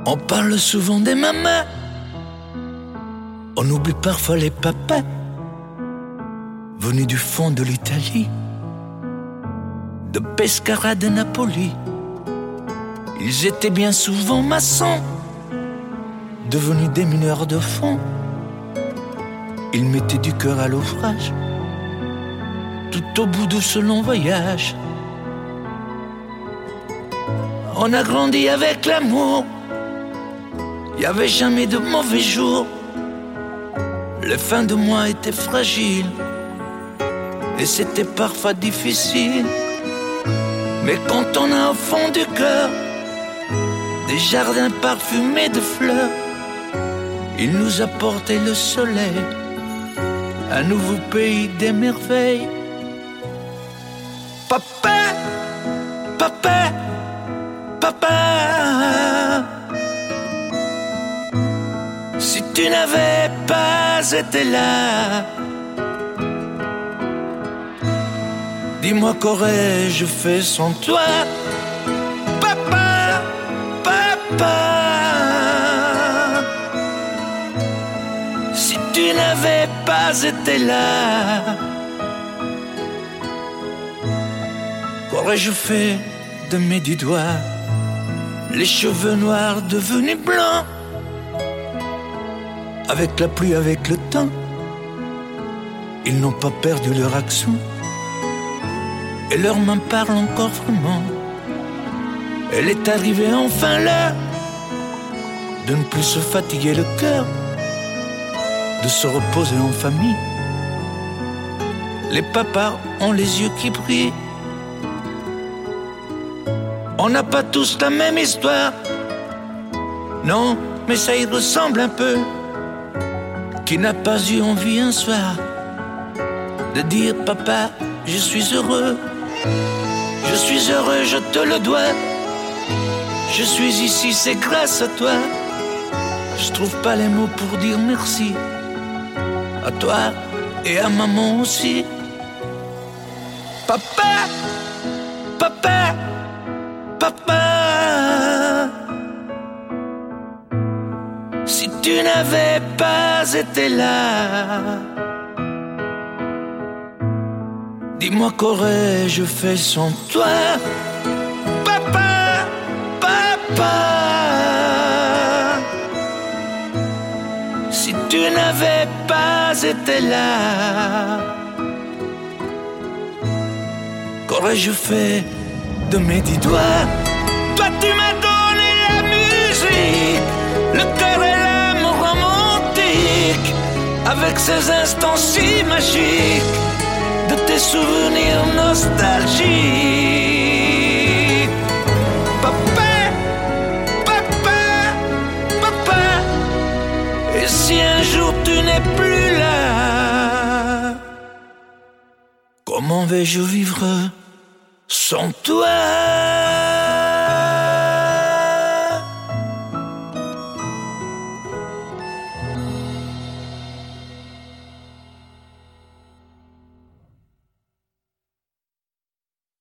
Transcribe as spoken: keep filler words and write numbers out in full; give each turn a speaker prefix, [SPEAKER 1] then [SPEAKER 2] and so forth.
[SPEAKER 1] On parle souvent des mamans, on oublie parfois les papas, venus du fond de l'Italie, de Pescara, de Napoli. Ils étaient bien souvent maçons, devenus des mineurs de fond. Ils mettaient du cœur à l'ouvrage, tout au bout de ce long voyage. On a grandi avec l'amour, y avait jamais de mauvais jours. Les fins de mois étaient fragiles et c'était parfois difficile. Mais quand on a au fond du cœur des jardins parfumés de fleurs, il nous a porté le soleil, un nouveau pays des merveilles. Papa, papa, papa, si tu n'avais pas été là, dis-moi qu'aurais-je fait sans toi. Papa, papa, si tu n'avais pas été là, qu'aurais-je fait de mes dix doigts? Les cheveux noirs devenus blancs, avec la pluie, avec le temps, ils n'ont pas perdu leur accent. Et leurs mains parlent encore vraiment. Elle est arrivée enfin l'heure de ne plus se fatiguer le cœur, de se reposer en famille. Les papas ont les yeux qui brillent. On n'a pas tous la même histoire, non, mais ça y ressemble un peu. Qui n'a pas eu envie un soir de dire papa, je suis heureux. Je suis heureux, je te le dois. Je suis ici, c'est grâce à toi. Je trouve pas les mots pour dire merci. À toi et à maman aussi. Papa, papa, papa, si tu n'avais pas été là, dis-moi qu'aurais-je fait sans toi. Papa, papa, si tu n'avais pas été là, qu'aurais-je fait de mes dix doigts? Toi tu m'as donné la musique, le cœur et l'âme romantique, avec ces instants si magiques de tes souvenirs nostalgiques. Papa, papa, papa, et si un jour tu n'es plus là, comment vais-je vivre sans toi?